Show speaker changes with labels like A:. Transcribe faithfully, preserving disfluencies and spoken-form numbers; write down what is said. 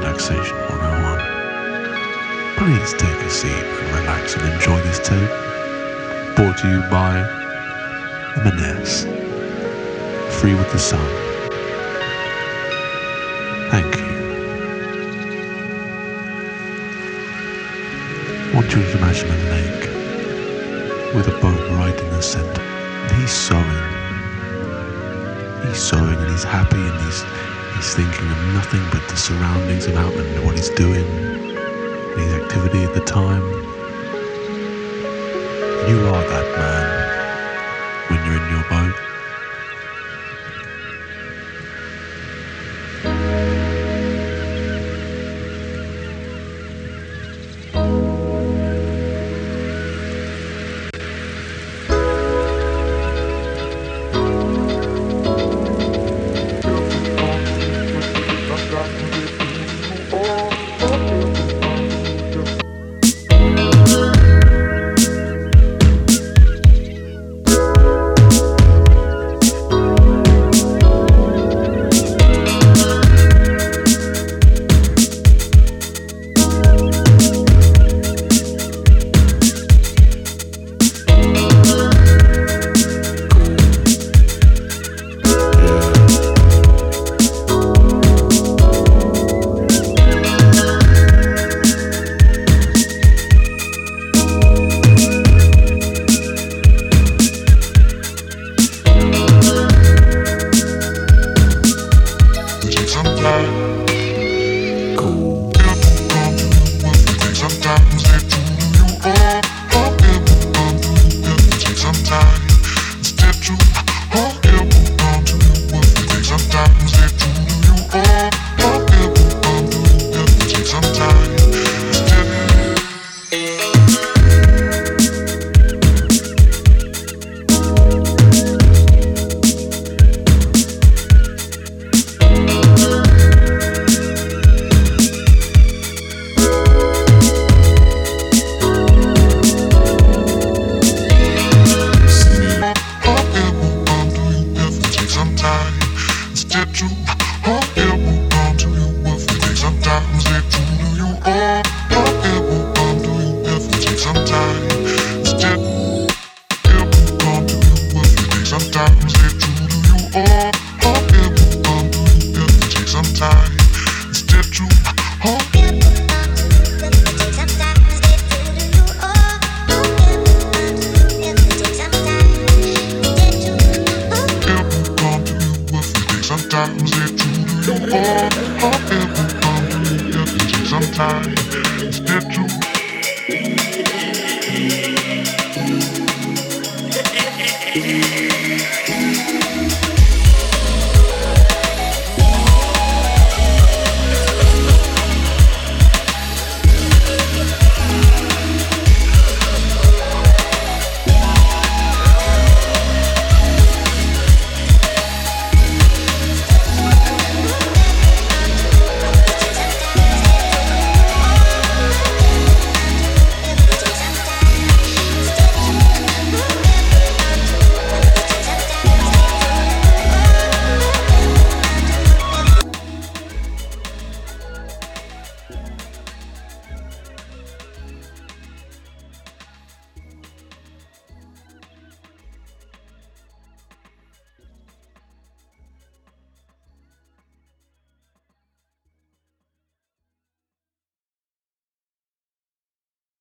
A: Relaxation one oh one. Please take a seat and relax and enjoy this tape. Brought to you by M and S. Free with the sun. Thank you. I want you to imagine a lake with a boat right in the center. And he's sewing. He's sewing and he's happy and he's he's thinking of nothing but the surroundings about him and what he's doing, and his activity at the time. You are that man when you're in your boat.
B: Sometimes it do you all, or ever come, if it takes some time, instead to